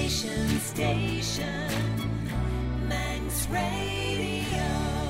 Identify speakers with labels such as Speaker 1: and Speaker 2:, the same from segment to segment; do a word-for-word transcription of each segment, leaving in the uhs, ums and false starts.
Speaker 1: Nation Station, Manx Radio.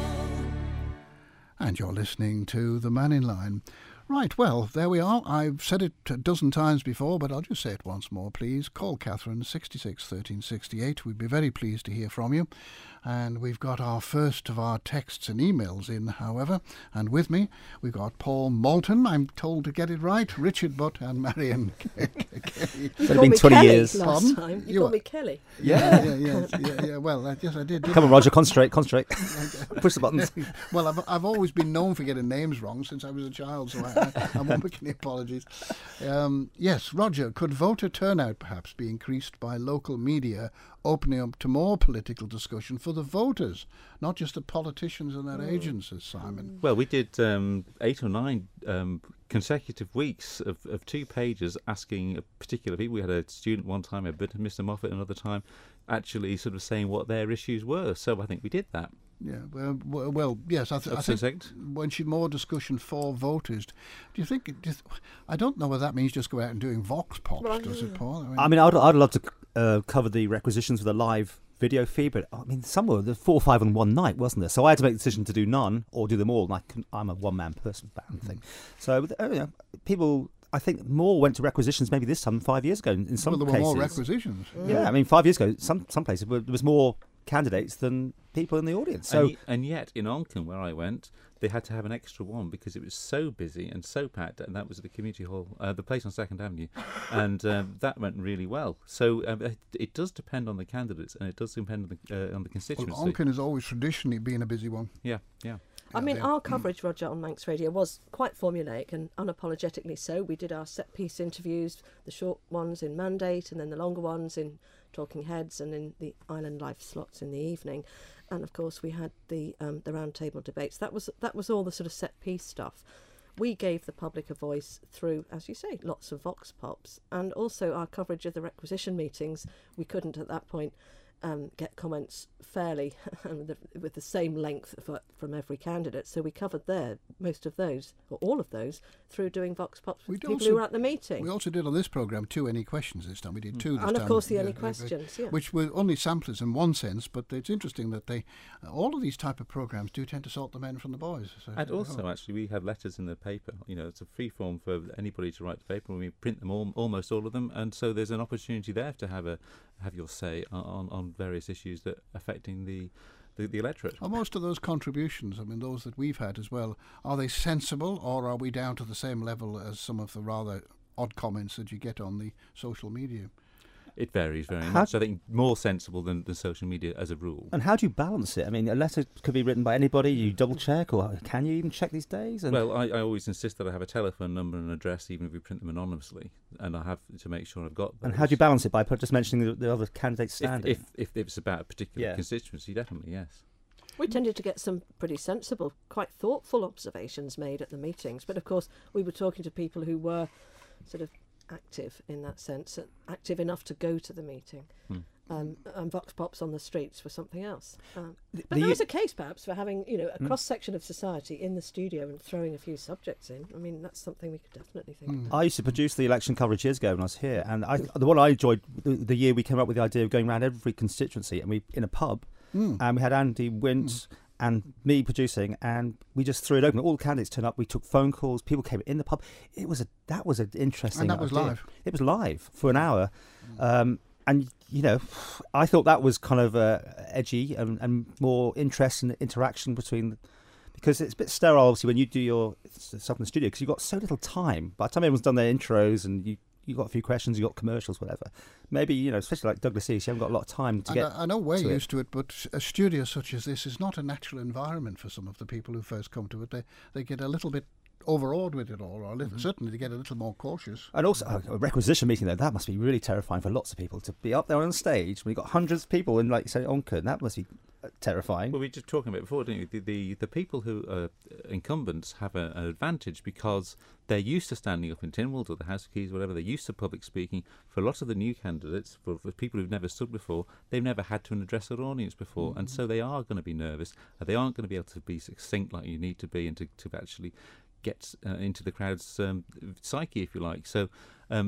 Speaker 2: And you're listening to The Man in Line. Right, well, there we are. I've said it a dozen times before, but I'll just say it once more, please. Call Catherine, sixty-six thirteen sixty-eight. We'd be very pleased to hear from you. And we've got our first of our texts and emails in, however. And with me, we've got Paul Moulton, I'm told to get it right, Richard Butt and Marion Kelly.
Speaker 3: It's been twenty
Speaker 4: Kelly
Speaker 3: years.
Speaker 4: last
Speaker 2: Pardon?
Speaker 4: time. You,
Speaker 2: You
Speaker 4: called
Speaker 2: are-
Speaker 4: me Kelly.
Speaker 2: Yeah, yeah, yeah, yeah, yeah. Well, I- yes, I did.
Speaker 3: Come on, Roger, concentrate, concentrate. Push the buttons.
Speaker 2: Well, I've, I've always been known for getting names wrong since I was a child, so I, I, I won't make any apologies. Um, yes, Roger, could voter turnout perhaps be increased by local media opening up to more political discussion for the voters, not just the politicians and their agents, as Simon?
Speaker 5: Well, we did um, eight or nine um, consecutive weeks of, of two pages asking a particular people. We had a student one time, a bit Mister Moffat another time, actually sort of saying what their issues were. So I think we did that.
Speaker 2: Yeah, well, well, well yes, I, th- I
Speaker 5: Up
Speaker 2: think
Speaker 5: to six.
Speaker 2: when she more discussion for voters, do you think? it Just, I don't know whether that means just go out and doing vox pops,
Speaker 4: Well,
Speaker 2: does it, Paul?
Speaker 3: I mean, I'd, I'd love to uh, cover the requisitions with a live video feed, but I mean, some were the four or five on one night, wasn't there? So I had to make the decision to do none or do them all. And I can, I'm a one-man person, that kind of thing. So uh, you know, people, I think, more went to requisitions maybe this time than five years ago. In, in some
Speaker 2: well, there were
Speaker 3: cases,
Speaker 2: more requisitions.
Speaker 3: yeah, I mean, five years ago, some some places there was more candidates than people in the audience. So
Speaker 5: and, y- and yet in Onken, where I went, they had to have an extra one because it was so busy and so packed, and that was the community hall, uh, the place on Second Avenue, and um, that went really well. So um, it, it does depend on the candidates, and it does depend on the uh, on the constituency.
Speaker 2: Well, Onken has always traditionally been a busy one.
Speaker 5: Yeah, yeah.
Speaker 4: I mean,
Speaker 2: Yeah.
Speaker 4: our coverage, Roger, on Manx Radio was quite formulaic and unapologetically so. We did our set-piece interviews, the short ones in Mandate and then the longer ones in Talking Heads and in the Island Life slots in the evening. And, of course, we had the um, the roundtable debates. That was that was all the sort of set-piece stuff. We gave the public a voice through, as you say, lots of vox pops. And also our coverage of the requisition meetings, we couldn't at that point Um, get comments fairly with the, with the same length for, from every candidate. So we covered there most of those, or all of those, through doing vox pops with
Speaker 2: We'd
Speaker 4: people
Speaker 2: also-
Speaker 4: who were at the meeting.
Speaker 2: We also did on this programme two Any Questions this time. We did two this
Speaker 4: And
Speaker 2: time.
Speaker 4: of course the
Speaker 2: yeah,
Speaker 4: Any
Speaker 2: uh, uh,
Speaker 4: Questions, yeah.
Speaker 2: Which were only samplers in one sense, but it's interesting that they, uh, all of these type of programmes do tend to sort the men from the boys. So,
Speaker 5: And
Speaker 2: oh.
Speaker 5: also, actually, we have letters in the paper. You know, it's a free form for anybody to write the paper, and we print them all, almost all of them. And so there's an opportunity there to have a have your say on, on various issues that affecting the, the, the electorate.
Speaker 2: Are most of those contributions, I mean, those that we've had as well, are they sensible, or are we down to the same level as some of the rather odd comments that you get on the social media?
Speaker 5: It varies very
Speaker 3: How-
Speaker 5: much. I think more sensible than, than social media as a rule.
Speaker 3: and how do you balance it? I mean, a letter could be written by anybody. You double check, or can you even check these days? And
Speaker 5: Well, I, I always insist that I have a telephone number and an address, even if we print them anonymously, and I have to make sure I've got those.
Speaker 3: and how do you balance it by just mentioning the, the other candidates
Speaker 5: If,
Speaker 3: standing?
Speaker 5: if, if it's about a particular
Speaker 3: Yeah.
Speaker 5: constituency, definitely, yes.
Speaker 4: We tended to get some pretty sensible, quite thoughtful observations made at the meetings. But of course, we were talking to people who were sort of active in that sense, uh, active enough to go to the meeting.
Speaker 5: Hmm.
Speaker 4: Um, and vox pops on the streets were something else. Um, but
Speaker 3: the-
Speaker 4: there is a case, perhaps, for having you know a cross section of society in the studio and throwing a few subjects in. I mean, that's something we could definitely think about.
Speaker 3: I used to produce the election coverage years ago when I was here, and I, the one I enjoyed the, the year we came up with the idea of going around every constituency, and we in a pub,
Speaker 2: Mm.
Speaker 3: and we had Andy Wint and me producing, and we just threw it open. All the candidates turned up. We took phone calls. People came in the pub. It was a that was an interesting.
Speaker 2: And that was
Speaker 3: idea.
Speaker 2: live?
Speaker 3: It was live for an hour, um, and you know, I thought that was kind of uh, edgy and, and more interest and interaction between. Because it's a bit sterile, obviously, when you do your stuff in the studio, because you've got so little time. By the time everyone's done their intros and you you got a few questions, you got commercials, whatever. Maybe, you know, especially like Douglas East, you haven't got a lot of time to
Speaker 2: And
Speaker 3: get.
Speaker 2: I, I know we're
Speaker 3: to it.
Speaker 2: used to it, but a studio such as this is not a natural environment for some of the people who first come to it. They they get a little bit overawed with it all, or a little, certainly they get a little more cautious.
Speaker 3: And also, oh, a requisition meeting, though, that must be really terrifying for lots of people to be up there on stage when you've got hundreds of people in, like you say, Onken. That must be uh, terrifying.
Speaker 5: Well, we were just talking about it before, didn't we? The, the, the people who are incumbents have a, an advantage because they're used to standing up in Tynwald or the House of Keys, whatever. They're used to public speaking. For a lot of the new candidates, for, for people who've never stood before, they've never had to address an audience before, mm-hmm. and so they are going to be nervous. And they aren't going to be able to be succinct like you need to be, and to, to actually get uh, into the crowd's um, psyche, if you like. So um,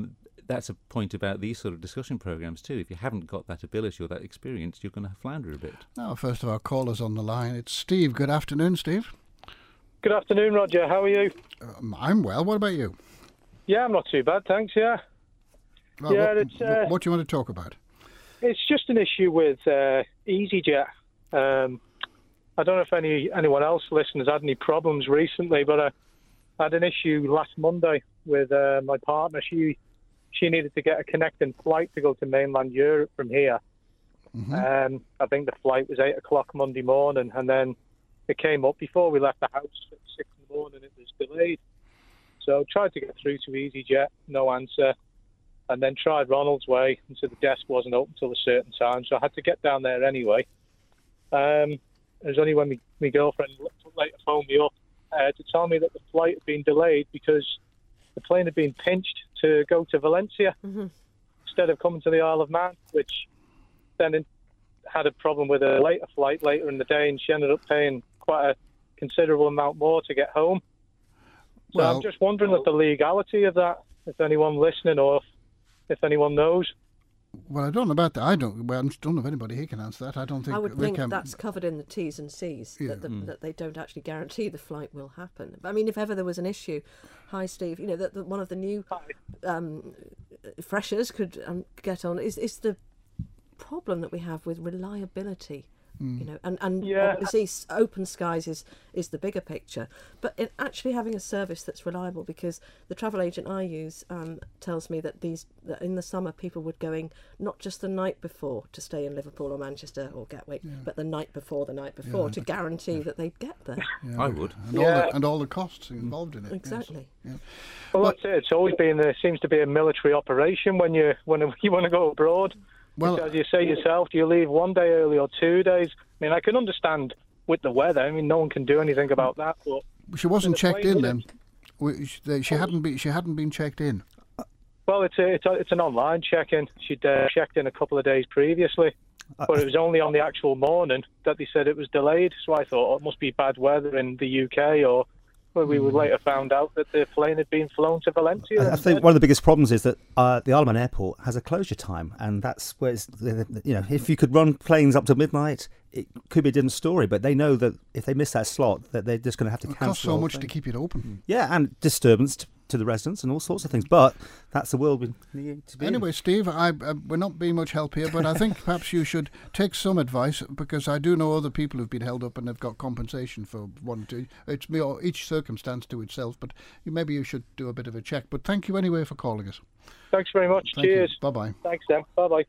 Speaker 5: that's a point about these sort of discussion programs too. If you haven't got that ability or that experience, you're going to flounder a bit.
Speaker 2: Now, first of our callers on the line, it's Steve. Good afternoon, Steve.
Speaker 6: Good afternoon, Roger. How are you?
Speaker 2: Um, I'm well. What about you?
Speaker 6: Yeah, I'm not too bad, thanks, yeah.
Speaker 2: Well,
Speaker 6: Yeah,
Speaker 2: what,
Speaker 6: it's, uh,
Speaker 2: what do you want to talk about?
Speaker 6: It's just an issue with uh, EasyJet. Um, I don't know if any anyone else listening has had any problems recently, but I had an issue last Monday with uh, my partner. She she needed to get a connecting flight to go to mainland Europe from here.
Speaker 2: Mm-hmm.
Speaker 6: Um, I think the flight was eight o'clock Monday morning, and then it came up before we left the house at six in the morning. It was delayed. So tried to get through to EasyJet, no answer. And then tried Ronald's Way, and so the desk wasn't open till a certain time, so I had to get down there anyway. Um, it was only when my, my girlfriend later phoned me up uh, to tell me that the flight had been delayed because the plane had been pinched to go to Valencia
Speaker 4: Mm-hmm.
Speaker 6: instead of coming to the Isle of Man, which then in, had a problem with a later flight later in the day, and she ended up paying quite a considerable amount more to get home. So
Speaker 2: Well-
Speaker 6: I'm just wondering at the legality of that, if anyone listening or if, if anyone knows.
Speaker 2: Well, I don't know about that. I don't. Well, I don't know if anybody here can answer that. I don't think
Speaker 4: I would
Speaker 2: we
Speaker 4: think
Speaker 2: can.
Speaker 4: that's covered in the T's and C's,
Speaker 2: Yeah.
Speaker 4: that, the,
Speaker 5: Mm.
Speaker 4: that they don't actually guarantee the flight will happen. I mean, if ever there was an issue, hi Steve, you know, that, that one of the new um, freshers could um, get on is, is the problem that we have with reliability. You know, and, and
Speaker 6: Yeah.
Speaker 4: obviously s- open skies is, is the bigger picture, but in actually having a service that's reliable, because the travel agent I use um, tells me that these that in the summer people would going not just the night before to stay in Liverpool or Manchester or Gatwick, but the night before the night before
Speaker 2: Yeah.
Speaker 4: to guarantee that they'd get there.
Speaker 2: Yeah,
Speaker 5: I would.
Speaker 2: And all
Speaker 6: Yeah.
Speaker 2: the and all the costs involved in it. yes.
Speaker 4: Exactly.
Speaker 2: Yeah.
Speaker 6: Well,
Speaker 2: But-
Speaker 6: that's it. It's always been there seems to be a military operation when you when you want to go abroad.
Speaker 2: Well,
Speaker 6: As you say yourself, do you leave one day early or two days? I mean, I can understand with the weather. I mean, no one can do anything about that. But
Speaker 2: she wasn't
Speaker 6: the
Speaker 2: checked
Speaker 6: plane,
Speaker 2: in
Speaker 6: wasn't
Speaker 2: then. We- She they- she hadn't been. She hadn't been checked in.
Speaker 6: well, it's a, it's a, it's an online check-in. She'd uh, checked in a couple of days previously, but it was only on the actual morning that they said it was delayed. So I thought, oh, it must be bad weather in the U K, or well, we would later found out that the plane had been flown to Valencia.
Speaker 3: I, I think one of the biggest problems is that uh, the Isle of Man Airport has a closure time, and that's where it's, you know, if you could run planes up to midnight, it could be a different story. But they know that if they miss that slot, that they're just going to have to
Speaker 2: It
Speaker 3: cancel.
Speaker 2: costs
Speaker 3: the
Speaker 2: so
Speaker 3: whole
Speaker 2: much
Speaker 3: thing.
Speaker 2: to keep it open.
Speaker 3: Yeah, and disturbance to, to the residents and all sorts of things. But that's the world we need to be in.
Speaker 2: Anyway, Steve, I, uh, we're not being much help here, but I think perhaps you should take some advice, because I do know other people who've been held up and have got compensation for one or two. It's me or each circumstance to itself, but you, maybe you should do a bit of a check. But thank you anyway for calling us.
Speaker 6: Thanks very much.
Speaker 2: Thank
Speaker 6: Cheers.
Speaker 2: you. Bye bye.
Speaker 6: Thanks, then. Bye-bye.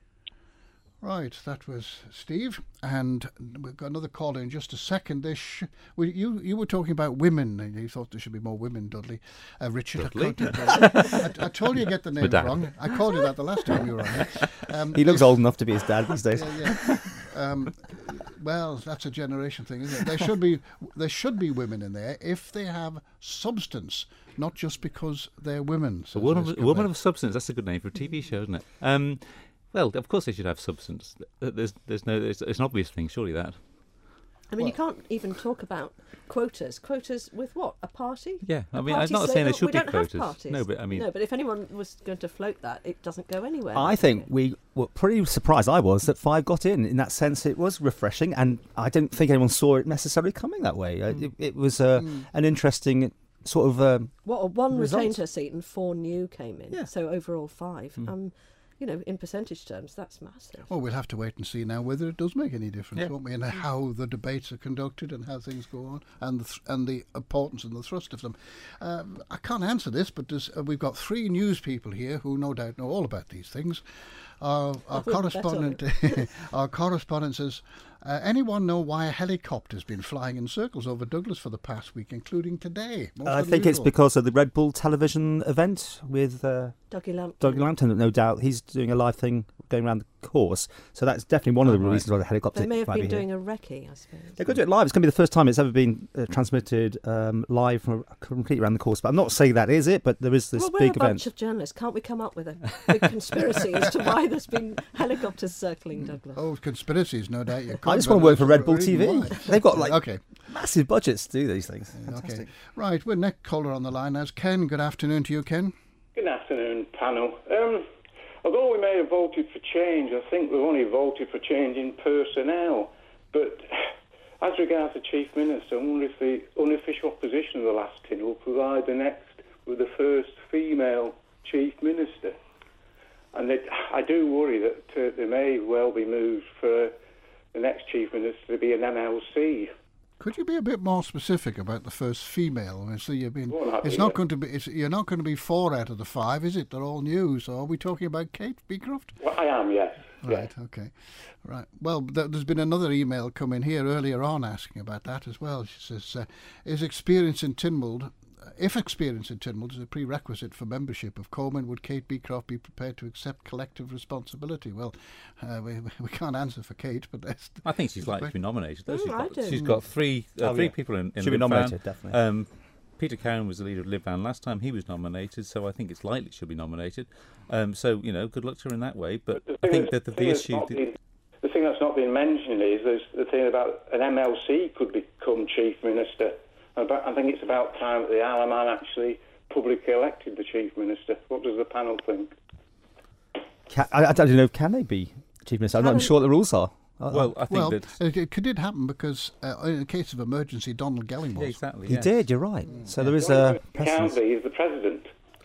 Speaker 2: Right, that was Steve, and we've got another call in just a second. This sh- well, you you were talking about women, and you thought there should be more women, Dudley. Uh, Richard,
Speaker 5: Dudley?
Speaker 2: I, called you- I, I told you to get the name
Speaker 5: dad.
Speaker 2: wrong. I called you that the last time you were on here. Um,
Speaker 3: He looks
Speaker 2: if-
Speaker 3: old enough to be his dad these days.
Speaker 2: Yeah, yeah. Um, well, that's a generation thing, isn't it? There should be there should be women in there if they have substance, not just because they're women.
Speaker 5: A
Speaker 2: says
Speaker 5: woman,
Speaker 2: Liz
Speaker 5: of, a woman
Speaker 2: Gilbert.
Speaker 5: of substance. That's a good name for a T V show, isn't it? Um, well, of course they should have substance. There's, there's no, it's, it's an obvious thing, surely that.
Speaker 4: I mean, you can't even talk about quotas. Quotas with what? A party?
Speaker 5: Yeah, I
Speaker 4: A
Speaker 5: mean, I'm
Speaker 4: party
Speaker 5: not
Speaker 4: say,
Speaker 5: saying there
Speaker 4: "Look,
Speaker 5: should
Speaker 4: we
Speaker 5: be
Speaker 4: don't have
Speaker 5: quotas.
Speaker 4: parties."
Speaker 5: No, but I mean,
Speaker 4: no, but if anyone was going to float that, it doesn't go anywhere.
Speaker 3: I think we were pretty surprised, I was, that five got in. In that sense, it was refreshing, and I don't think anyone saw it necessarily coming that way. Uh, It, it was uh, an interesting sort of... Um,
Speaker 4: What, one
Speaker 3: result.
Speaker 4: retained her seat and four new came in.
Speaker 3: Yeah.
Speaker 4: So overall five. Um, you know, in percentage terms, that's massive.
Speaker 2: Well, we'll have to wait and see now whether it does make any difference,
Speaker 5: Yeah.
Speaker 2: won't we? And how the debates are conducted and how things go on, and the th- and the importance and the thrust of them. Um, I can't answer this, but there's, uh, we've got three news people here who no doubt know all about these things. Our, our
Speaker 4: I wouldn't bet on
Speaker 2: correspondent, our correspondent says, uh, anyone know why a helicopter's been flying in circles over Douglas for the past week, including today? Most
Speaker 3: I think it's
Speaker 2: unusual.
Speaker 3: because of the Red Bull television event with uh,
Speaker 4: Dougie Lampton.
Speaker 3: Doug Lampton, no doubt. He's doing a live thing going around the course. So that's definitely one of the
Speaker 5: Oh, right.
Speaker 3: reasons why the helicopter
Speaker 4: They may have
Speaker 3: might
Speaker 4: been
Speaker 3: be here.
Speaker 4: doing a recce, I suppose.
Speaker 3: They're going to do it live. It's going to be the first time it's ever been uh, transmitted um, live from completely around the course. But I'm not saying that is it, but there is this
Speaker 4: well, we're
Speaker 3: big
Speaker 4: a bunch
Speaker 3: event.
Speaker 4: of journalists. Can't we come up with a big conspiracy as to why there's been helicopters circling Douglas?
Speaker 2: Oh, conspiracies, no doubt. You
Speaker 3: I just want to work for Red Bull
Speaker 2: Reason
Speaker 3: T V.
Speaker 2: why.
Speaker 3: They've got like
Speaker 2: Okay.
Speaker 3: massive budgets to do these things.
Speaker 2: Okay.
Speaker 3: Fantastic.
Speaker 2: Right, we're next caller on the line as Ken. Good afternoon to you, Ken.
Speaker 7: Good afternoon, panel. Um, although we may have voted for change, I think we've only voted for change in personnel. But as regards the Chief Minister, I wonder if the unofficial opposition of the last tin will provide the next with the first female Chief Minister. And it, I do worry that uh, there may well be moves for the next Chief Minister to be an M L C.
Speaker 2: Could you be a bit more specific about the first female? I mean, so you've been,
Speaker 7: Well,
Speaker 2: it's not going to be. It's, you're not going to be four out of the five, is it? They're all new. So are we talking about Kate Beecroft?
Speaker 7: Well, I am, yes.
Speaker 2: Right.
Speaker 7: yes.
Speaker 2: Okay. Right. Well, th- there's been another email come in here earlier on asking about that as well. She says, uh, "Is experience in Tynwald, if experience in Tynwald is a prerequisite for membership of Coleman, would Kate Beecroft be prepared to accept collective responsibility?" Well, uh, we we can't answer for Kate, but that's.
Speaker 5: I think she's likely to be nominated. Though.
Speaker 4: Mm,
Speaker 5: She's,
Speaker 4: I
Speaker 5: got,
Speaker 4: do.
Speaker 5: she's got three uh,
Speaker 3: Oh,
Speaker 5: three
Speaker 3: yeah.
Speaker 5: people in, in
Speaker 3: She'll be
Speaker 5: Liv Van.
Speaker 3: nominated, definitely.
Speaker 5: Um, Peter Cowan was the leader of Liv Van last time. He was nominated, so I think it's likely she'll be nominated. Um, so, you know, good luck to her in that way. But
Speaker 7: The
Speaker 5: I
Speaker 7: thing
Speaker 5: think
Speaker 7: that's-
Speaker 5: that the,
Speaker 7: thing
Speaker 5: the
Speaker 7: that's
Speaker 5: issue...
Speaker 7: not
Speaker 5: the-
Speaker 7: been- The thing that's not been mentioned is there's the thing about an M L C could become Chief Minister. About, I think it's about time that the Isle of Man actually publicly elected the Chief Minister. What does the panel think?
Speaker 3: Can, I, I don't know, can they be Chief Minister? I'm not
Speaker 4: Can-
Speaker 3: sure what the rules are. I-
Speaker 5: well, I think
Speaker 2: Well,
Speaker 5: that...
Speaker 2: it, it could- did happen because uh, in a case of emergency, Donald Gelling was.
Speaker 5: Yeah, exactly,
Speaker 3: he
Speaker 5: yes.
Speaker 3: did, you're right. So there is
Speaker 7: The only
Speaker 3: a
Speaker 7: person who can
Speaker 3: precedent.
Speaker 7: be is the President.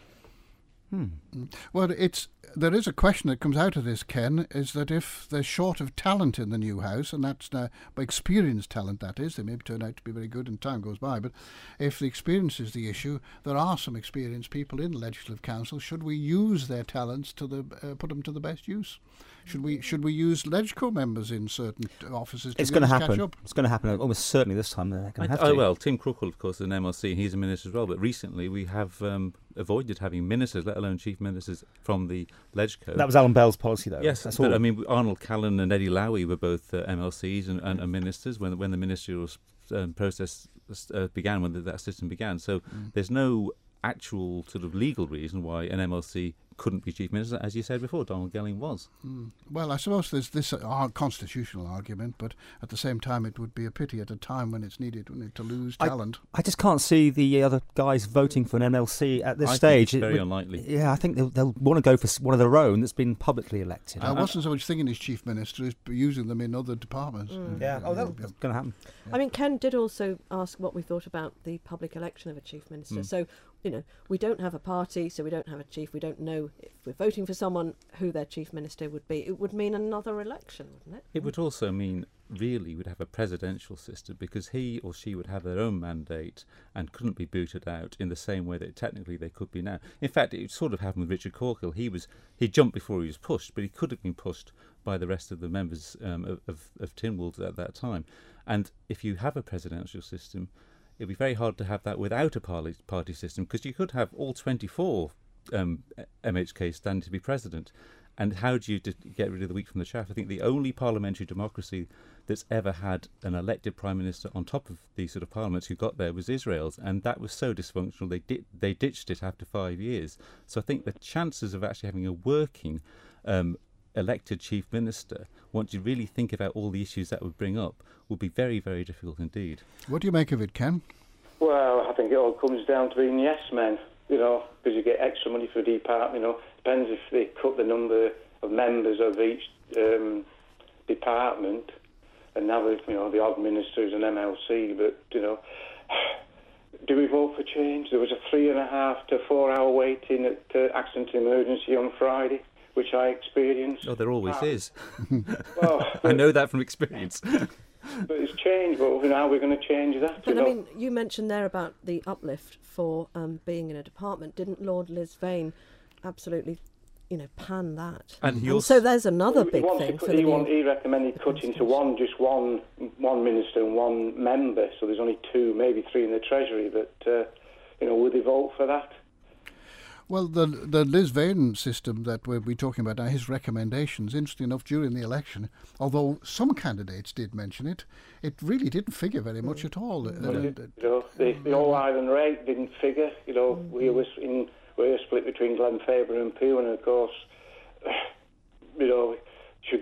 Speaker 2: Well, it's there is a question that comes out of this, Ken, is that if they're short of talent in the new house, and that's now by experienced talent, that is, they may turn out to be very good and time goes by, but if the experience is the issue, there are some experienced people in the Legislative Council. Should we use their talents to the uh, put them to the best use? Should we should we use Legco members in certain offices to
Speaker 3: It's
Speaker 2: get
Speaker 3: going to
Speaker 2: us catch
Speaker 3: happen.
Speaker 2: up?
Speaker 3: It's going to happen almost certainly this time. They're going
Speaker 5: I,
Speaker 3: to have
Speaker 5: oh,
Speaker 3: to.
Speaker 5: well, Tim Crookall, of course, is an M L C, he's a minister as well, but recently we have um, avoided having ministers, let alone chief ministers, from the Legco.
Speaker 3: That was Alan Bell's policy, though.
Speaker 5: Yes,
Speaker 3: that's
Speaker 5: but
Speaker 3: all.
Speaker 5: I mean, Arnold Callan and Eddie Lowy were both uh, M L Cs and, and, and ministers when when the ministerial um, process uh, began, when the, that system began. So there's no actual sort of legal reason why an M L C couldn't be chief minister, as you said before. Donald Gelling was.
Speaker 2: Mm. Well, I suppose there's this uh, constitutional argument, but at the same time, it would be a pity at a time when it's needed, wouldn't it, to lose
Speaker 3: I-
Speaker 2: talent.
Speaker 3: I just can't see the other guys voting for an M L C at this
Speaker 5: I think
Speaker 3: stage.
Speaker 5: it's
Speaker 3: It
Speaker 5: very
Speaker 3: would-
Speaker 5: unlikely.
Speaker 3: Yeah, I think they'll, they'll want to go for s- one of their own that's been publicly elected.
Speaker 2: I wasn't so much thinking as chief minister as using them in other departments.
Speaker 3: yeah, oh, that's going to happen.
Speaker 4: I mean, Ken did also ask what we thought about the public election of a chief minister.
Speaker 2: Mm.
Speaker 4: So, you know, we don't have a party, so we don't have a chief. We don't know if we're voting for someone who their chief minister would be. It would mean another election, wouldn't it?
Speaker 5: It would also mean, really, we'd have a presidential system because he or she would have their own mandate and couldn't be booted out in the same way that technically they could be now. In fact, it sort of happened with Richard Corkill. He was he jumped before he was pushed, but he could have been pushed by the rest of the members um, of, of, of Tynwald at that time. And if you have a presidential system, it'd be very hard to have that without a party, party system because you could have all twenty-four um, M H Ks standing to be president. And how do you d- get rid of the wheat from the chaff? I think the only parliamentary democracy that's ever had an elected prime minister on top of these sort of parliaments who got there was Israel's, and that was so dysfunctional they di- they ditched it after five years. So I think the chances of actually having a working um, elected chief minister, once you really think about all the issues that would bring up, would be very, very difficult indeed.
Speaker 2: What do you make of it, Ken?
Speaker 7: Well, I think it all comes down to being yes men, you know, because you get extra money for the department, you know. Depends if they cut the number of members of each um, department, and now, you know, the odd minister is an M L C, but, you know, do we vote for change? There was a three and a half to four hour waiting at uh, accident emergency on Friday, which I experienced.
Speaker 5: Oh, there always is.
Speaker 7: Well,
Speaker 5: I know that from experience.
Speaker 7: but it's changed, but you know, how are we going to change that?
Speaker 4: But
Speaker 7: you
Speaker 4: I
Speaker 7: know?
Speaker 4: mean, you mentioned there about the uplift for um, being in a department. Didn't Lord Lisvane absolutely, you know, pan that?
Speaker 5: And he
Speaker 4: And
Speaker 5: also-
Speaker 4: so there's another
Speaker 7: He
Speaker 4: big
Speaker 7: wanted
Speaker 4: thing
Speaker 7: to-
Speaker 4: for
Speaker 7: he,
Speaker 4: the
Speaker 7: want,
Speaker 4: new...
Speaker 7: he recommended cutting to one, just one, one minister and one member. So there's only two, maybe three in the Treasury. But uh, you know, would they vote for that?
Speaker 2: Well, the the Liz Vane system that we'll be talking about now, his recommendations, interesting enough, during the election, although some candidates did mention it, it really didn't figure very much at all. Uh,
Speaker 7: Well,
Speaker 2: uh,
Speaker 7: it- you know, the, the All Ireland rate didn't figure. You know, we were in we were split between Glenfaber and Pugh, and of course, you know, should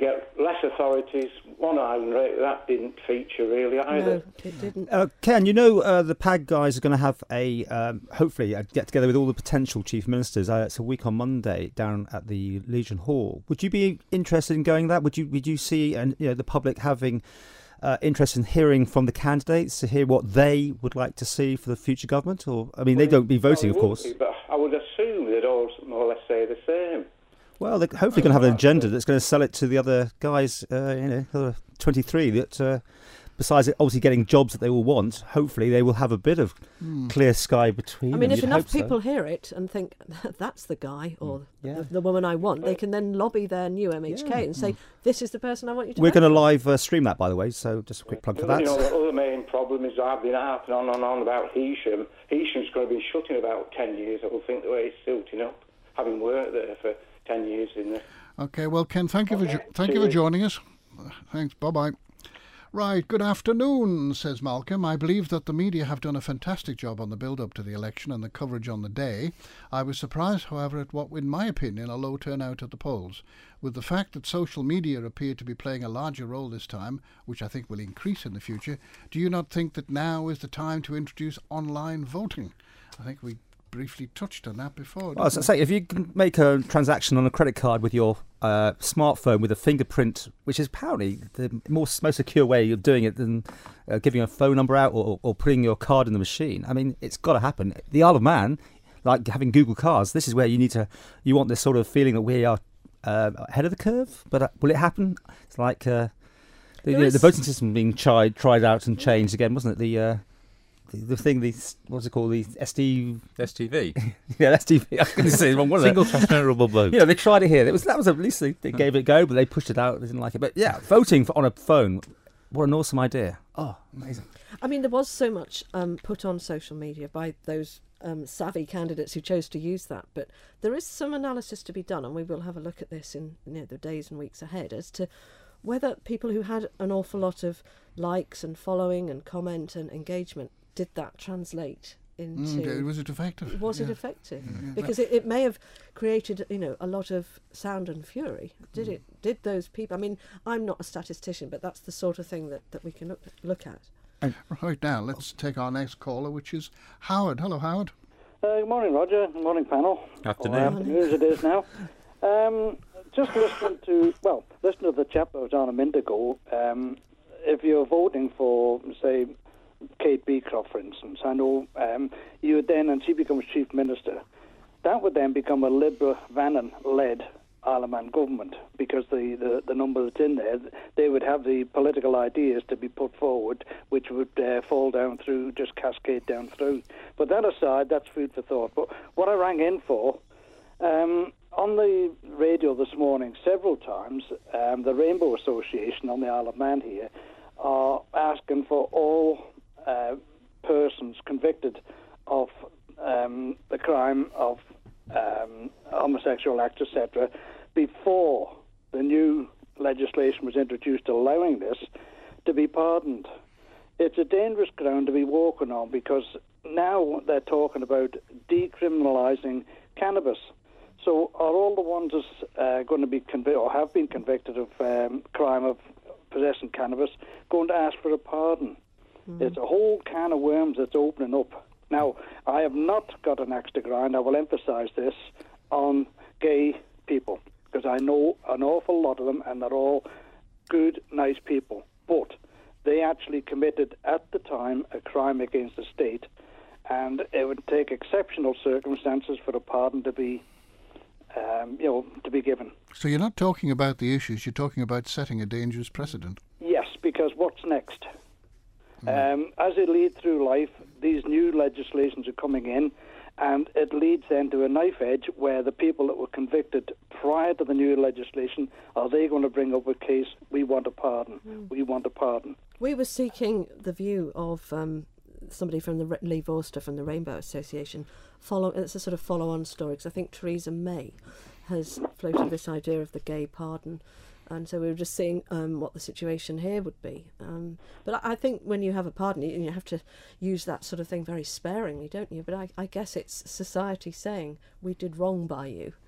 Speaker 7: get less authorities. One island rate, that didn't feature really either.
Speaker 4: No, it didn't.
Speaker 3: Uh, Ken, you know uh, the P A G guys are going to have a, um, hopefully, a get together with all the potential chief ministers. Uh, it's a week on Monday down at the Legion Hall. Would you be interested in going to that? Would you Would you see and you know the public having uh, interest in hearing from the candidates to hear what they would like to see for the future government? Or I mean, they don't be voting, of course.
Speaker 7: Be, but I would assume they'd all more or less say the same.
Speaker 3: Well, they're hopefully going to have an agenda that's going to sell it to the other guys, uh, you know, other twenty-three that, uh, besides obviously getting jobs that they all want, hopefully they will have a bit of
Speaker 2: Hmm.
Speaker 3: clear sky between
Speaker 4: I mean,
Speaker 3: them.
Speaker 4: if
Speaker 3: You'd
Speaker 4: enough
Speaker 3: hope so.
Speaker 4: people hear it and think that's the guy or
Speaker 3: Yeah.
Speaker 4: the, the woman I want, they can then lobby their new M H K
Speaker 3: Yeah.
Speaker 4: and say, "This is the person I want you to."
Speaker 3: We're
Speaker 4: vote
Speaker 3: going to
Speaker 4: for."
Speaker 3: live uh, stream that, by the way, so just a quick plug for that.
Speaker 7: You know, the other main problem is I've been harping on and on about Heysham. Heysham's going to be shut in about ten years, I will think, the way it's silting up, having worked there for ten years in the...
Speaker 2: Okay, well, Ken, thank you for
Speaker 7: Okay,
Speaker 2: jo- thank you for
Speaker 7: cheers.
Speaker 2: joining us. Uh, Thanks, bye-bye. Right, good afternoon, says Malcolm. I believe that the media have done a fantastic job on the build-up to the election and the coverage on the day. I was surprised, however, at what, in my opinion, a low turnout at the polls. With the fact that social media appear to be playing a larger role this time, which I think will increase in the future, do you not think that now is the time to introduce online voting? I think we briefly touched on that before.
Speaker 3: Well, as I
Speaker 2: didn't
Speaker 3: say, if you can make a transaction on a credit card with your uh, smartphone with a fingerprint, which is apparently the more, most secure way of doing it than uh, giving a phone number out or, or putting your card in the machine, I mean, it's got to happen. The Isle of Man, like having Google Cars, this is where you need to, you want this sort of feeling that we are uh, ahead of the curve. But uh, will it happen? It's like uh, the,
Speaker 4: There
Speaker 3: you know,
Speaker 4: is-
Speaker 3: the voting system being tried, tried out and changed again, wasn't it? The uh, the, the thing, the what's it called? The S D,
Speaker 5: S T V.
Speaker 3: yeah, S T V. I couldn't say it wrong. Wasn't
Speaker 5: Single
Speaker 3: it?
Speaker 5: transferable vote.
Speaker 3: You know, they tried it here. It was that was at least they, they gave it a go, but they pushed it out. They didn't like it. But yeah, voting for, on a phone, what an awesome idea! Oh, amazing.
Speaker 4: I mean, there was so much um, put on social media by those um, savvy candidates who chose to use that, but there is some analysis to be done, and we will have a look at this in you know, the days and weeks ahead as to whether people who had an awful lot of likes and following and comment and engagement, did that translate into...
Speaker 2: Mm, okay, was it effective?
Speaker 4: Was it
Speaker 2: Yeah.
Speaker 4: effective?
Speaker 2: Yeah.
Speaker 4: Because it, it may have created, you know, a lot of sound and fury. Did
Speaker 2: Mm.
Speaker 4: it? Did those people? I mean, I'm not a statistician, but that's the sort of thing that, that we can look, look at.
Speaker 2: Right now, let's take our next caller, which is Howard. Hello, Howard.
Speaker 8: Uh, good morning, Roger. Good morning, panel.
Speaker 5: Afternoon.
Speaker 8: Or afternoon as it is now. Um, just listening to, well, listening to the chap that was on a minute ago, um, if you're voting for, say, Kate Beecroft, for instance, I know um, you would then, and she becomes Chief Minister, that would then become a Liberal Vannon-led Isle of Man government, because the, the, the number that's in there, they would have the political ideas to be put forward, which would uh, fall down through, just cascade down through. But that aside, that's food for thought. But what I rang in for, um, on the radio this morning, several times, um, the Rainbow Association on the Isle of Man here are asking for all uh, persons convicted of um, the crime of um, homosexual acts, et cetera, before the new legislation was introduced allowing this, to be pardoned. It's a dangerous ground to be walking on, because now they're talking about decriminalising cannabis. So are all the ones that's uh, going to be convicted or have been convicted of um, crime of possessing cannabis going to ask for a pardon? Mm-hmm. It's a whole can of worms that's opening up. Now, I have not got an axe to grind, I will emphasise this, on gay people, because I know an awful lot of them and they're all good, nice people. But they actually committed, at the time, a crime against the state, and it would take exceptional circumstances for a pardon to be Um, you know, to be given.
Speaker 2: So you're not talking about the issues, you're talking about setting a dangerous precedent.
Speaker 8: Yes, because what's next? Mm. Um, as they lead through life, these new legislations are coming in, and it leads then to a knife edge where the people that were convicted prior to the new legislation, are they going to bring up a case, we want a pardon, mm. we want a pardon?
Speaker 4: We were seeking the view of um, somebody from the Lee Vorster from the Rainbow Association. Follow, it's a sort of follow-on story, because I think Theresa May has floated this idea of the gay pardon, and so we were just seeing um, what the situation here would be. Um, but I, I think when you have a pardon, you, you have to use that sort of thing very sparingly, don't you? But I, I guess it's society saying, we did wrong by you,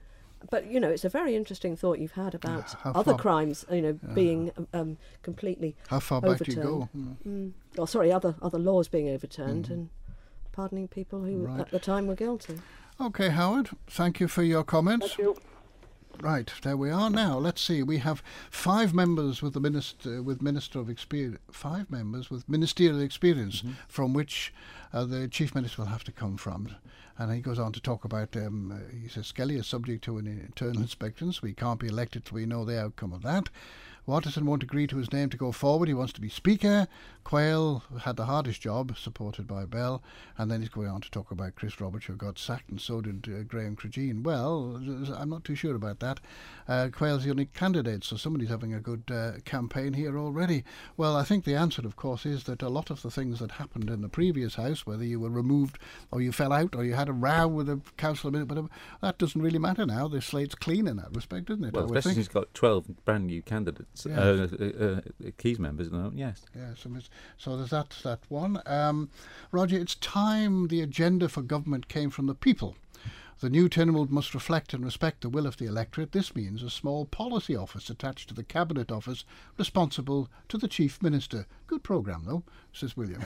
Speaker 4: But you know, it's a very interesting thought you've had about
Speaker 2: How
Speaker 4: other
Speaker 2: far-
Speaker 4: crimes, you know, being um, um, completely
Speaker 2: How far back
Speaker 4: overturned.
Speaker 2: do you go? Mm.
Speaker 4: Mm. Oh, sorry, other other laws being overturned and pardoning people who
Speaker 2: Right.
Speaker 4: at the time were guilty.
Speaker 2: Okay, Howard, thank you for your comments.
Speaker 8: Thank you.
Speaker 2: Right, there we are now. Let's see. We have five members with the minister with minister of experience. Five members with ministerial experience,
Speaker 5: Mm-hmm.
Speaker 2: from which uh, the chief minister will have to come from. And he goes on to talk about. Um, uh, he says Skelly is subject to an internal inspection, so he can't be elected till we know the outcome of that. Waterson won't agree to his name to go forward. He wants to be Speaker. Quayle had the hardest job, supported by Bell. And then he's going on to talk about Chris Roberts, who got sacked, and so did uh, Graham Crageen. Well, I'm not too sure about that. Uh, Quayle's the only candidate, so somebody's having a good uh, campaign here already. Well, I think the answer, of course, is that a lot of the things that happened in the previous House, whether you were removed or you fell out or you had a row with a councillor, whatever, that doesn't really matter now. The slate's clean in that respect, isn't it?
Speaker 5: Well,
Speaker 2: I would
Speaker 5: especially
Speaker 2: think.
Speaker 5: he's got twelve brand new candidates,
Speaker 2: Yeah.
Speaker 5: uh, uh, uh, Keys members, no? Yes.
Speaker 2: Yeah, so, it's- so there's that, that one. Um, Roger, it's time the agenda for government came from the people. The new Tynwald must reflect and respect the will of the electorate. This means a small policy office attached to the Cabinet Office, responsible to the Chief Minister. Good programme, though, says William.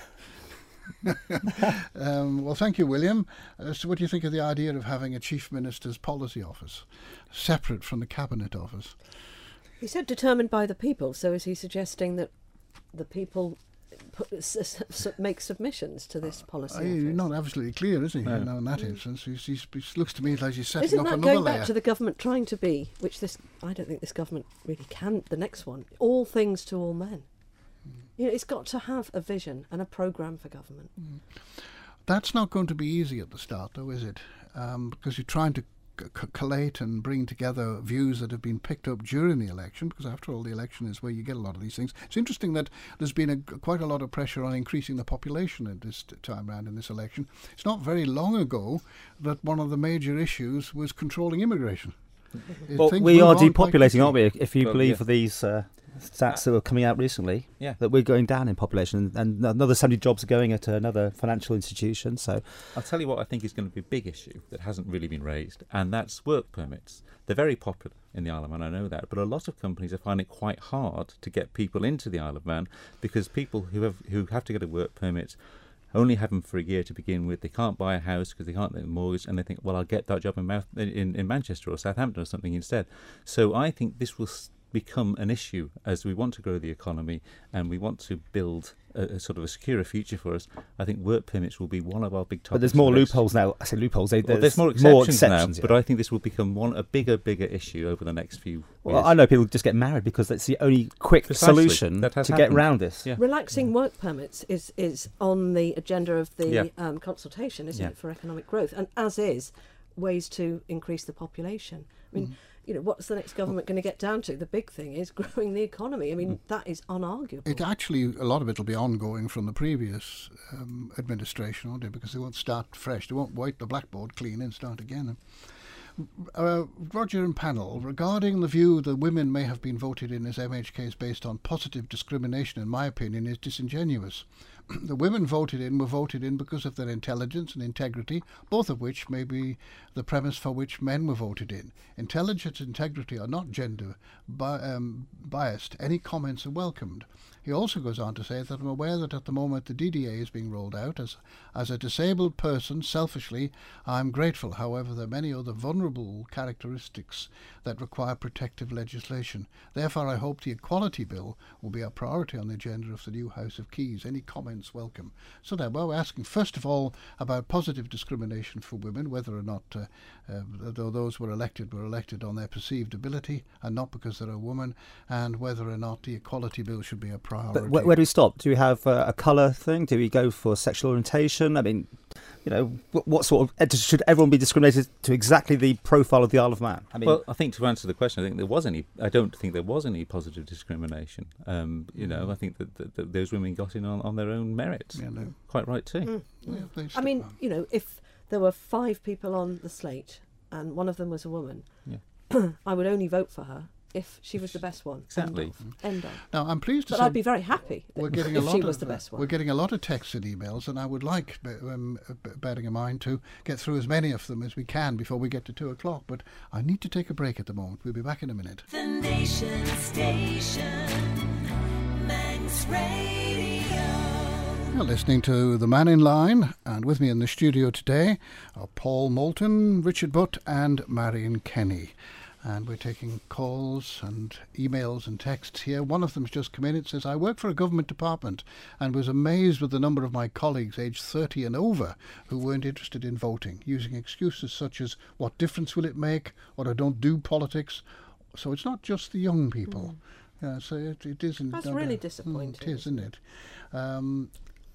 Speaker 2: um, well, thank you, William. Uh, so what do you think of the idea of having a Chief Minister's policy office, separate from the Cabinet Office?
Speaker 4: He said determined by the people, so is he suggesting that the people put, s- s- s- make submissions to this policy
Speaker 2: Uh, he's
Speaker 4: office?
Speaker 2: not absolutely clear, is he?
Speaker 5: No.
Speaker 2: No, in that instance, he's, he's, it looks to me like he's setting
Speaker 4: Isn't
Speaker 2: up
Speaker 4: that
Speaker 2: another
Speaker 4: going
Speaker 2: layer.
Speaker 4: back to the government trying to be, which this, I don't think this government really can, the next one, all things to all men. You know, it's got to have a vision and a programme for government.
Speaker 2: That's not going to be easy at the start, though, is it? Um, because you're trying to c- c- collate and bring together views that have been picked up during the election, because after all, the election is where you get a lot of these things. It's interesting that there's been a, quite a lot of pressure on increasing the population at this t- time round in this election. It's not very long ago that one of the major issues was controlling immigration.
Speaker 3: Well,
Speaker 2: Things
Speaker 3: we
Speaker 2: move
Speaker 3: are
Speaker 2: on quite
Speaker 3: depopulating, aren't
Speaker 2: quickly.
Speaker 3: we? If you
Speaker 5: Well,
Speaker 3: believe
Speaker 5: yeah.
Speaker 3: these uh, stats that were coming out recently,
Speaker 5: Yeah.
Speaker 3: that we're going down in population, and another seventy jobs are going at another financial institution. So,
Speaker 5: I'll tell you what I think is going to be a big issue that hasn't really been raised, and that's work permits. They're very popular in the Isle of Man, I know that, but a lot of companies are finding it quite hard to get people into the Isle of Man because people who have who have to get a work permit only have them for a year to begin with. They can't buy a house because they can't get a mortgage, and they think, well, I'll get that job in, Mouth, in, in Manchester or Southampton or something instead. So I think this will s- become an issue as we want to grow the economy and we want to build a, a sort of a secure future for us. I think work permits will be one of our big topics.
Speaker 3: but there's more
Speaker 5: for next-
Speaker 3: loopholes now. I say loopholes. They,
Speaker 5: Well, there's more exceptions, now,
Speaker 3: yeah.
Speaker 5: but I think this will become one a bigger, bigger issue over the next few
Speaker 3: Well,
Speaker 5: years.
Speaker 3: I know people just get married because that's the only quick
Speaker 5: Precisely.
Speaker 3: solution
Speaker 5: That has
Speaker 3: to get
Speaker 5: happened.
Speaker 3: round this.
Speaker 5: Yeah.
Speaker 4: Relaxing work permits is, is on the agenda of the
Speaker 5: Yeah.
Speaker 4: um, consultation, isn't
Speaker 5: Yeah.
Speaker 4: it, for economic growth? And as is ways to increase the population. I mean, you know, what's the next government going to get down to? The big thing is growing the economy. I mean, that is unarguable.
Speaker 2: It actually, a lot of it will be ongoing from the previous um, administration, won't it? Because they won't start fresh. They won't wipe the blackboard clean and start again. Uh, Roger and panel, regarding the view that women may have been voted in as M H Ks based on positive discrimination, in my opinion, is disingenuous. The women voted in were voted in because of their intelligence and integrity, both of which may be the premise for which men were voted in. Intelligence and integrity are not gender bi- um, biased. Any comments are welcomed. He also goes on to say that I'm aware that at the moment the D D A is being rolled out. As, as a disabled person, selfishly, I'm grateful. However, there are many other vulnerable characteristics that require protective legislation. Therefore, I hope the Equality Bill will be a priority on the agenda of the new House of Keys. Any comments welcome. So there, well, we're asking first of all about positive discrimination for women, whether or not uh, uh, though those were elected were elected on their perceived ability and not because they're a woman, and whether or not the Equality Bill should be a priority.
Speaker 3: But where, where do we stop? Do we have uh, a colour thing? Do we go for sexual orientation? I mean, you know, what, what sort of should everyone be discriminated to exactly the profile of the Isle of Man? I mean,
Speaker 5: well, I think to answer the question, I think there was any. I don't think there was any positive discrimination. Um, you know, I think that, that, that those women got in on, on their own merits.
Speaker 2: Yeah, no.
Speaker 5: Quite right too.
Speaker 4: Mm.
Speaker 2: Yeah, they
Speaker 4: I
Speaker 2: st-
Speaker 4: mean, you know, if there were five people on the slate and one of them was a woman,
Speaker 5: Yeah.
Speaker 4: I would only vote for her if she was the best one.
Speaker 5: Exactly.
Speaker 4: End of. End of.
Speaker 2: Now, I'm pleased to
Speaker 4: But
Speaker 2: say
Speaker 4: I'd be very happy
Speaker 2: we're getting
Speaker 4: if
Speaker 2: a lot
Speaker 4: she
Speaker 2: of,
Speaker 4: was the
Speaker 2: uh,
Speaker 4: best one.
Speaker 2: We're getting a lot of texts and emails, and I would like, b- um, b- bearing in mind, to get through as many of them as we can before we get to two o'clock. But I need to take a break at the moment. We'll be back in a minute.
Speaker 1: The Nation Station, Manx Radio.
Speaker 2: You're listening to The Man in Line, and with me in the studio today are Paul Moulton, Richard Butt and Marion Kenny. And we're taking calls and emails and texts here. One of them's just come in. It says, I work for a government department and was amazed with the number of my colleagues aged thirty and over who weren't interested in voting, using excuses such as, what difference will it make, or I don't do politics. So it's not just the young people. Mm. Yeah, so it, it isn't.
Speaker 4: That's
Speaker 2: uh,
Speaker 4: really
Speaker 2: mm,
Speaker 4: disappointing.
Speaker 2: It is, isn't it? Um,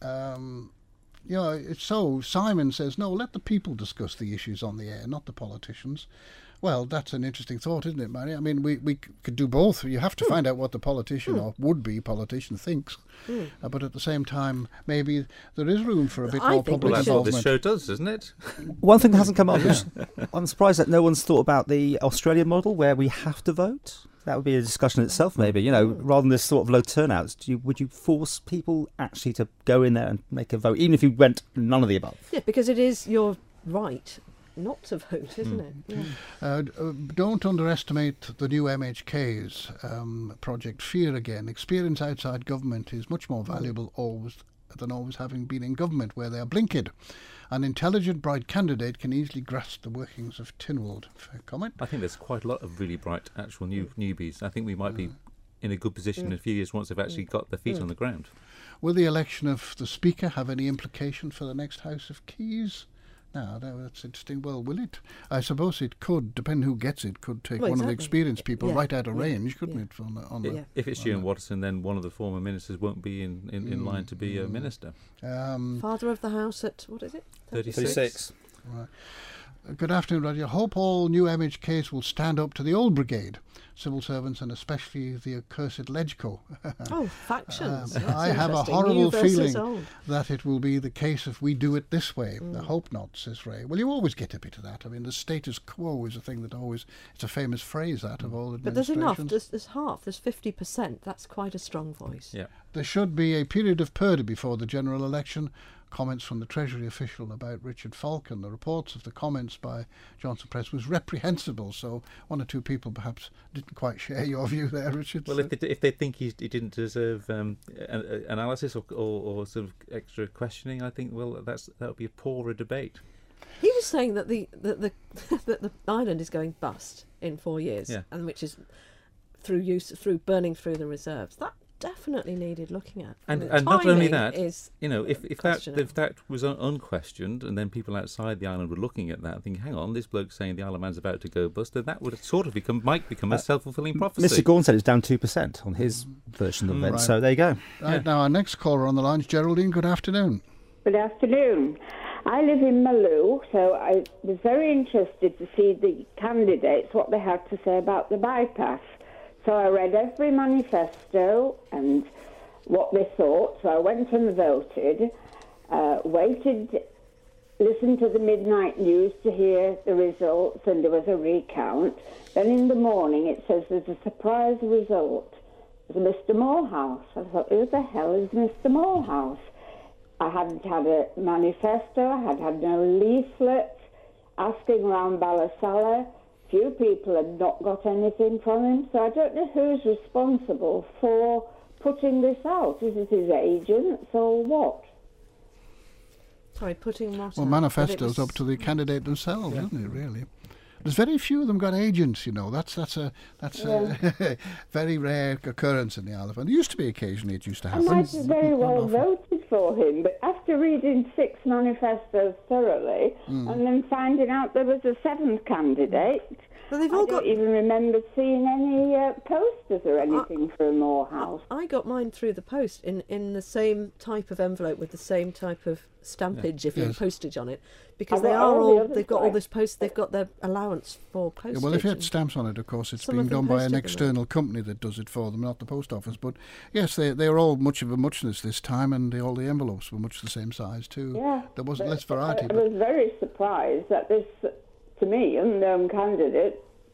Speaker 2: um, you know, it's so Simon says, no, let the people discuss the issues on the air, not the politicians. Well, that's an interesting thought, isn't it, Mary? I mean, we, we could do both. You have to mm. find out what the politician mm. or would-be politician thinks. Mm. Uh, but at the same time, maybe there is room for a bit
Speaker 4: I
Speaker 2: more
Speaker 4: think
Speaker 2: public
Speaker 5: Well, that's what
Speaker 2: involvement.
Speaker 5: this show does, isn't it?
Speaker 3: One thing that hasn't come up, is I'm surprised that no one's thought about the Australian model where we have to vote. That would be a discussion in itself, maybe. You know, rather than this sort of low turnouts, do you, would you force people actually to go in there and make a vote, even if you went none of the above?
Speaker 4: Yeah, because it is your right not to vote, isn't mm. it? Yeah.
Speaker 2: Uh, don't underestimate the new M H K's um, Project Fear Again. Experience outside government is much more valuable always than always having been in government where they are blinkered. An intelligent, bright candidate can easily grasp the workings of Tynwald. Fair comment?
Speaker 5: I think there's quite a lot of really bright actual new newbies. I think we might be in a good position in a few years once they've actually got their feet on the ground.
Speaker 2: Will the election of the Speaker have any implication for the next House of Keys? No, no, that's interesting. Well, will it? I suppose it could, depending who gets it, could take
Speaker 4: well,
Speaker 2: one
Speaker 4: exactly.
Speaker 2: of the experienced people
Speaker 4: yeah.
Speaker 2: right out of
Speaker 4: yeah.
Speaker 2: range, couldn't
Speaker 4: yeah.
Speaker 2: it? On the, on
Speaker 5: It,
Speaker 2: the,
Speaker 5: if it's
Speaker 2: on
Speaker 5: Stuart
Speaker 2: the,
Speaker 5: Watterson, then one of the former ministers won't be in, in, in
Speaker 2: Mm,
Speaker 5: line to be a
Speaker 2: mm.
Speaker 5: minister.
Speaker 2: Um,
Speaker 4: Father of the house at, what is it?
Speaker 5: thirty-six.
Speaker 2: Right. Good afternoon, Roger. Hope all new M H Ks will stand up to the old brigade, civil servants, and especially the accursed Legco.
Speaker 4: Oh, factions.
Speaker 2: Um,
Speaker 4: That's
Speaker 2: I have a
Speaker 4: interesting.
Speaker 2: horrible
Speaker 4: New versus
Speaker 2: feeling
Speaker 4: old.
Speaker 2: that it will be the case if we do it this way.
Speaker 4: Mm.
Speaker 2: I hope not, says Ray. Well, you always get a bit of that. I mean, the status quo is a thing that always, it's a famous phrase, that, of all
Speaker 4: But there's
Speaker 2: administrations.
Speaker 4: enough. There's, there's half. There's fifty percent. That's quite a strong voice.
Speaker 5: Yeah.
Speaker 2: There should be a period of purdah before the general election. Comments from the Treasury official about Richard Falk and the reports of the comments by Johnson Press was reprehensible. So one or two people perhaps didn't quite share your view there, Richard.
Speaker 5: Well, if they, if they think he, he didn't deserve um, a, a, analysis or, or, or sort of extra questioning, I think, well, that's that would be a poorer debate.
Speaker 4: He was saying that the that the that the island is going bust in four years,
Speaker 5: Yeah.
Speaker 4: and which is through use through burning through the reserves. That definitely needed looking at.
Speaker 5: And
Speaker 4: The
Speaker 5: and not only
Speaker 4: timing
Speaker 5: that,
Speaker 4: is
Speaker 5: you know, if if that
Speaker 4: questionable.
Speaker 5: if that was un- unquestioned, and then people outside the island were looking at that, thinking, "Hang on, this bloke's saying the Isle of Man's about to go bust," then that would sort of become might become a
Speaker 3: Uh,
Speaker 5: self-fulfilling prophecy.
Speaker 3: Mister Gorn said it's down two percent on his version of
Speaker 5: Mm,
Speaker 3: events,
Speaker 2: right.
Speaker 3: so there you go.
Speaker 2: Right,
Speaker 5: yeah.
Speaker 2: now our next caller on the line is Geraldine. Good afternoon.
Speaker 9: Good afternoon. I live in Maloo, so I was very interested to see the candidates, what they had to say about the bypass. So I read every manifesto and what they thought, so I went and voted, uh, waited, listened to the midnight news to hear the results, and there was a recount. Then in the morning it says there's a surprise result. It was Mister Morehouse. I thought, who the hell is Mister Morehouse? I hadn't had a manifesto, I had had no leaflet, asking around Ballasalla. Few people had not got anything from him, so I don't know who's responsible for putting this out. Is it his agents or what?
Speaker 4: sorry, putting what
Speaker 2: Well,
Speaker 4: out,
Speaker 2: manifesto's
Speaker 4: but it
Speaker 2: up to the candidate themselves,
Speaker 5: Yeah.
Speaker 2: isn't it, really? There's very few of them got agents, you know. That's that's a that's a very rare occurrence in the Isle of Man. There used to be occasionally, it used to
Speaker 9: I
Speaker 2: happen.
Speaker 9: might have very
Speaker 2: Not
Speaker 9: well
Speaker 2: often.
Speaker 9: voted for him, but after reading six manifestos thoroughly
Speaker 2: Hmm.
Speaker 9: and then finding out there was a seventh candidate,
Speaker 4: But they've
Speaker 9: I
Speaker 4: all
Speaker 9: don't
Speaker 4: got.
Speaker 9: even remember seeing any uh, posters or anything for Morehouse.
Speaker 4: I got mine through the post in, in the same type of envelope with the same type of stampage, if you
Speaker 2: Yes.
Speaker 4: postage on it, because
Speaker 9: I've
Speaker 4: they
Speaker 9: got
Speaker 4: are
Speaker 9: all the
Speaker 4: all
Speaker 9: others
Speaker 4: they've got all
Speaker 9: right.
Speaker 4: this post. They've got their allowance for
Speaker 2: Yeah,
Speaker 4: postage.
Speaker 2: well, if you had
Speaker 4: and-
Speaker 2: stamps on it, of course, it's
Speaker 4: Some
Speaker 2: being
Speaker 4: of them
Speaker 2: done by an
Speaker 4: posted them,
Speaker 2: external company that does it for them, not the post office. But yes, they they were all much of a muchness this time, and they, all the envelopes were much the same size too.
Speaker 9: Yeah,
Speaker 2: There wasn't
Speaker 9: but
Speaker 2: less variety.
Speaker 9: I, I
Speaker 2: But
Speaker 9: was very surprised that this, to me, unknown candidate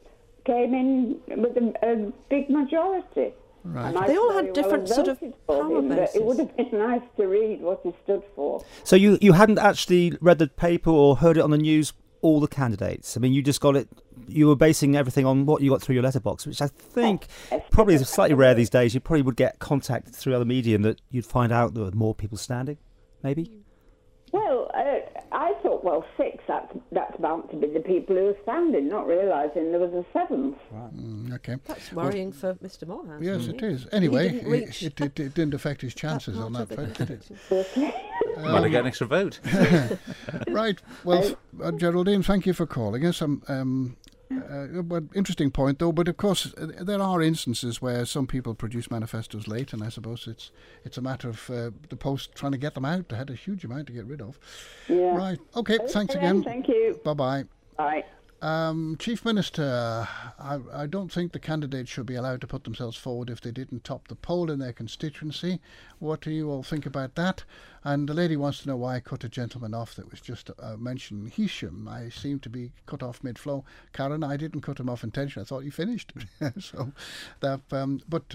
Speaker 9: came in with a, a big majority.
Speaker 2: Right.
Speaker 9: And I
Speaker 4: They all
Speaker 9: very
Speaker 4: had different
Speaker 9: well
Speaker 4: sort of
Speaker 9: voted for
Speaker 4: power
Speaker 9: him, but
Speaker 4: bases.
Speaker 9: It would have been nice to read what he stood for.
Speaker 3: So you, you hadn't actually read the paper or heard it on the news, all the candidates? I mean, you just got it, you were basing everything on what you got through your letterbox, which I think probably is slightly rare these days. You probably would get contact through other media and that you'd find out there were more people standing, maybe?
Speaker 9: Well, uh, I thought, well, six, that's, that's bound to be the people who were standing, not realising there was a seventh.
Speaker 2: Mm, okay.
Speaker 4: That's worrying for Mister Morehouse.
Speaker 2: Yes,
Speaker 4: isn't
Speaker 2: it
Speaker 4: it?
Speaker 2: is. Anyway,
Speaker 4: He didn't
Speaker 2: it,
Speaker 4: reach
Speaker 2: it, it, it didn't affect his
Speaker 4: that
Speaker 2: chances on
Speaker 4: part
Speaker 2: that
Speaker 4: of the
Speaker 2: front, did it?
Speaker 4: election.
Speaker 5: Might have got an extra vote.
Speaker 2: Right. Well, uh, Geraldine, thank you for calling us. Um, um, uh, but interesting point, though. But of course, uh, there are instances where some people produce manifestos late, and I suppose it's it's a matter of uh, the Post trying to get them out. They had a huge amount to get rid of.
Speaker 9: Yeah.
Speaker 2: Right. Okay. Thanks
Speaker 9: Okay,
Speaker 2: again.
Speaker 9: Thank you.
Speaker 2: Bye bye.
Speaker 9: Bye.
Speaker 2: Um, Chief Minister, I, I don't think the candidates should be allowed to put themselves forward if they didn't top the poll in their constituency. What do you all think about that? And the lady wants to know why I cut a gentleman off that was just uh, mentioned, Hisham. I seem to be cut off mid-flow. Karen, I didn't cut him off intentionally. I thought he finished. so, that, um, but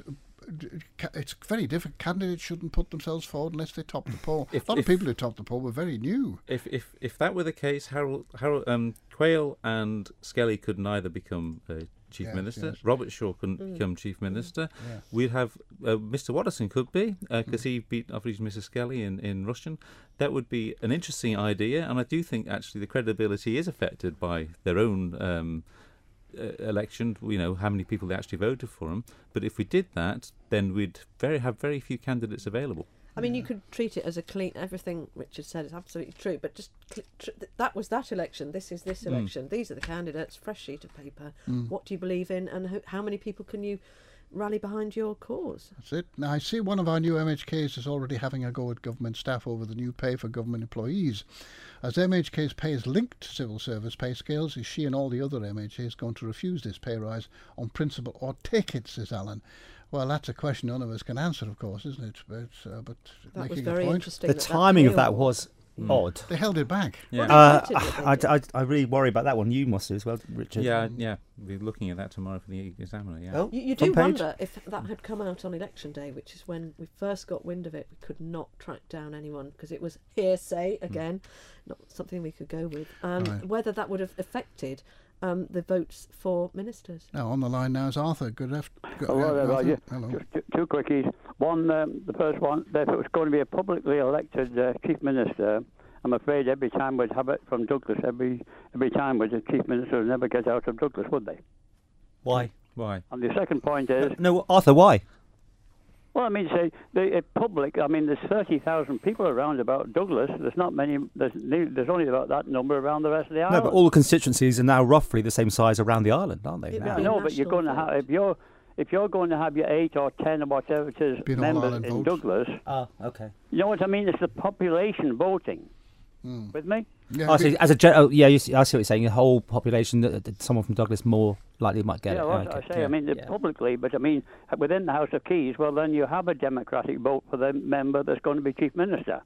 Speaker 2: it's very difficult. Candidates shouldn't put themselves forward unless they top the poll.
Speaker 5: If-
Speaker 2: a lot
Speaker 5: if-
Speaker 2: of people who top the poll were very new.
Speaker 5: If if if that were the case, Harold, Harold um, Quayle and Skelly could neither become uh, chief
Speaker 2: Yes,
Speaker 5: minister.
Speaker 2: yes.
Speaker 5: Robert Shaw couldn't become chief minister.
Speaker 2: Yeah.
Speaker 5: We'd have uh, Mister Watterson could be because he beat obviously Missus Skelly in in Russian. That would be an interesting idea, and I do think actually the credibility is affected by their own. Um, Uh, election, you know, how many people they actually voted for him. But if we did that, then we'd very have very few candidates available.
Speaker 4: I mean, you could treat it as a clean. Everything Richard said is absolutely true, but just cl- tr- th- that was that election. This is this election. These are the candidates. Fresh sheet of paper. What do you believe in, and ho- how many people can you rally behind your cause?
Speaker 2: That's it. Now, I see one of our new M H Ks is already having a go at government staff over the new pay for government employees. As M H K's pay is linked to civil service pay scales, is she and all the other M H As going to refuse this pay rise on principle or take it, says Alan? Well, that's a question none of us can answer, of course, isn't it? But, uh, but
Speaker 4: That was
Speaker 2: making
Speaker 4: very
Speaker 2: a point.
Speaker 4: interesting.
Speaker 3: The
Speaker 4: that
Speaker 3: timing of
Speaker 4: that
Speaker 3: that was odd.
Speaker 2: They held it back.
Speaker 5: Yeah,
Speaker 3: Uh,
Speaker 4: They wanted it,
Speaker 3: I,
Speaker 4: they
Speaker 3: I, I really worry about that one. You must as well, Richard.
Speaker 5: yeah, yeah. We're looking at that tomorrow for the Examiner. Yeah.
Speaker 3: Oh,
Speaker 4: You, you do
Speaker 3: front page.
Speaker 4: wonder if that had come out on election day, which is when we first got wind of it. We could not track down anyone because it was hearsay again, not something we could go with. Um,
Speaker 2: Right.
Speaker 4: Whether that would have affected um, the votes for ministers.
Speaker 2: Now, on the line now is Arthur. Good afternoon.
Speaker 10: Hello there, Roger.
Speaker 2: Hello.
Speaker 10: Just two, two quickies. One, um, the first one, if it was going to be a publicly elected uh, chief minister, I'm afraid every time we'd have it from Douglas, every every time would the chief minister would never get out of Douglas, would they?
Speaker 3: Why?
Speaker 5: Why?
Speaker 10: And the second point is,
Speaker 3: No, Arthur, why?
Speaker 10: well, I mean, say the uh, public. I mean, there's thirty thousand people around about Douglas. There's not many. There's there's only about that number around the rest of the
Speaker 3: No,
Speaker 10: island.
Speaker 3: but all the constituencies are now roughly the same size around the island, aren't they?
Speaker 4: It
Speaker 3: now?
Speaker 4: would be
Speaker 10: no, but you're
Speaker 4: national
Speaker 10: going to have
Speaker 4: vote.
Speaker 10: if you're if you're going to have your eight or ten or whatever it is
Speaker 2: Be an
Speaker 10: members
Speaker 2: all-island
Speaker 10: in
Speaker 2: vote.
Speaker 10: Douglas.
Speaker 3: Ah, okay.
Speaker 10: You know what I mean? It's the population voting. With me?
Speaker 2: Yeah,
Speaker 3: Oh,
Speaker 2: it'd
Speaker 3: so
Speaker 2: be-
Speaker 3: as a gen- oh, yeah, you see, I see what you're saying. The whole population, that, that someone from Douglas more likely might get
Speaker 10: yeah,
Speaker 3: it.
Speaker 10: well,
Speaker 3: Okay,
Speaker 10: I say.
Speaker 3: yeah,
Speaker 10: I mean,
Speaker 3: yeah.
Speaker 10: publicly, but I mean, within the House of Keys, well, then you have a democratic vote for the member that's going to be chief minister.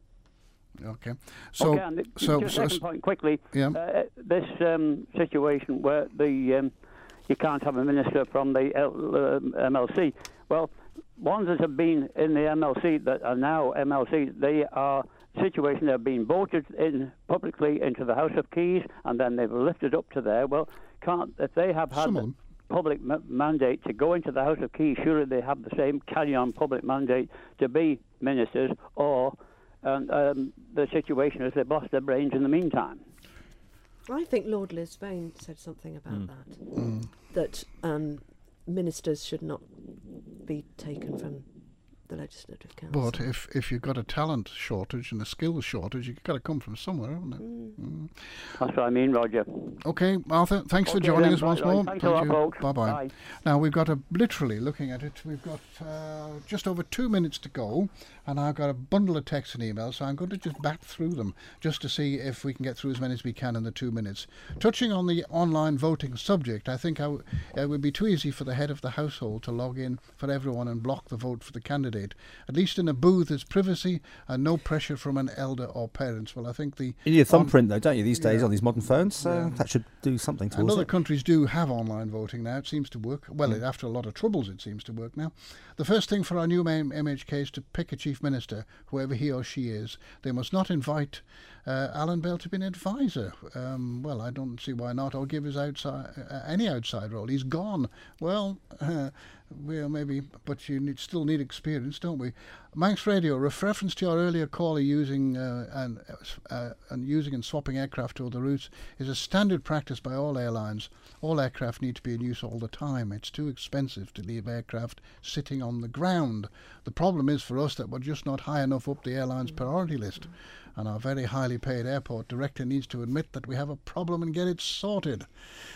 Speaker 2: okay. So,
Speaker 10: okay, and the,
Speaker 2: so,
Speaker 10: just
Speaker 2: so,
Speaker 10: second point quickly.
Speaker 2: yeah.
Speaker 10: Uh, this um, situation where the um, you can't have a minister from the L, uh, M L C. Well, ones that have been in the M L C that are now M L C, they are situation that have been voted in publicly into the House of Keys, and then they've lifted up to there. Well, can't if they have had
Speaker 2: Some of
Speaker 10: the
Speaker 2: them.
Speaker 10: public ma- mandate to go into the House of Keys, surely they have the same carry-on public mandate to be ministers, or and, um, the situation is they've lost their brains in the meantime.
Speaker 4: I think Lord Lisbane said something about
Speaker 2: Mm.
Speaker 4: that. That um, ministers should not be taken from the Legislative Council.
Speaker 2: But if, if you've got a talent shortage and a skills shortage, you've got to come from somewhere, haven't it? Mm.
Speaker 10: That's what I mean, Roger.
Speaker 2: Okay, Arthur, thanks for
Speaker 10: Okay
Speaker 2: joining
Speaker 10: then,
Speaker 2: us once
Speaker 10: right, right.
Speaker 2: more.
Speaker 10: Thanks a lot,
Speaker 2: you.
Speaker 10: folks.
Speaker 2: Bye-bye.
Speaker 10: Bye.
Speaker 2: Now, we've got a, literally looking at it, we've got uh, just over two minutes to go, and I've got a bundle of texts and emails, so I'm going to just bat through them just to see if we can get through as many as we can in the two minutes. Touching on the online voting subject, I think I w- it would be too easy for the head of the household to log in for everyone and block the vote for the candidate. accommodate. At least in a booth, there's privacy and no pressure from an elder or parents. Well, I think the...
Speaker 3: You need a thumbprint, though, don't you, these days
Speaker 2: Yeah.
Speaker 3: on these modern phones? So
Speaker 2: Yeah.
Speaker 3: that should do something
Speaker 2: And
Speaker 3: towards
Speaker 2: other
Speaker 3: it.
Speaker 2: countries do have online voting now. It seems to work. Well,
Speaker 3: Mm.
Speaker 2: it, after a lot of troubles, it seems to work now. The first thing for our new M- MHK is to pick a chief minister, whoever he or she is. They must not invite uh, Alan Bell to be an advisor. Um, well, I don't see why not, or give his outside uh, any outside role. He's gone. Well, uh, well, maybe, but you need, still need experience, don't we? Manx Radio, ref- reference to your earlier caller using uh, and uh, and using and swapping aircraft to other routes is a standard practice by all airlines. All aircraft need to be in use all the time. It's too expensive to leave aircraft sitting on the ground. The problem is for us that we're just not high enough up the airline's priority list. And our very highly paid airport director needs to admit that we have a problem and get it sorted.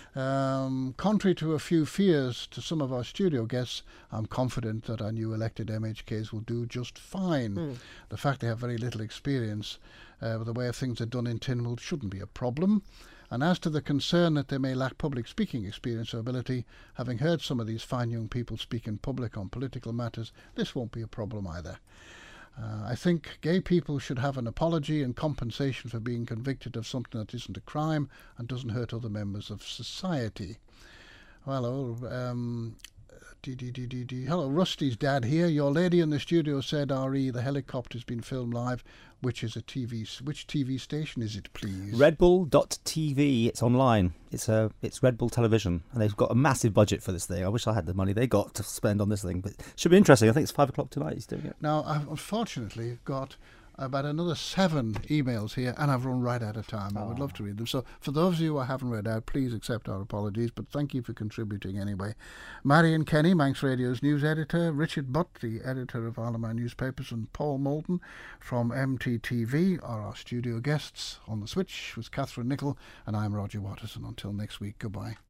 Speaker 2: Um, contrary to a few fears to some of our studio guests, I'm confident that our new elected M H Ks will do just fine.
Speaker 4: Mm.
Speaker 2: The fact they have very little experience uh, with the way things are done in Tynwald shouldn't be a problem. And as to the concern that they may lack public speaking experience or ability, having heard some of these fine young people speak in public on political matters, this won't be a problem either. Uh, I think gay people should have an apology and compensation for being convicted of something that isn't a crime and doesn't hurt other members of society. Well, oh, um, dee, dee, dee, dee, dee. Hello, Rusty's dad here. Your lady in the studio said, R E, the helicopter's been filmed live. Which is a T V? Which T V station is it, please?
Speaker 3: Red Bull dot T V. It's online. It's a it's Red Bull Television, and they've got a massive budget for this thing. I wish I had the money they got to spend on this thing, but it should be interesting. I think it's five o'clock tonight. He's doing it.
Speaker 2: Now, I've unfortunately got about another seven emails here, and I've run right out of time. I would love to read them. So, for those of you who I haven't read out, please accept our apologies, but thank you for contributing anyway. Marion Kenny, Manx Radio's news editor, Richard Butt, the editor of Isle of Man newspapers, and Paul Moulton from M T T V are our studio guests. On the switch was Catherine Nichol, and I'm Roger Watterson. Until next week, goodbye.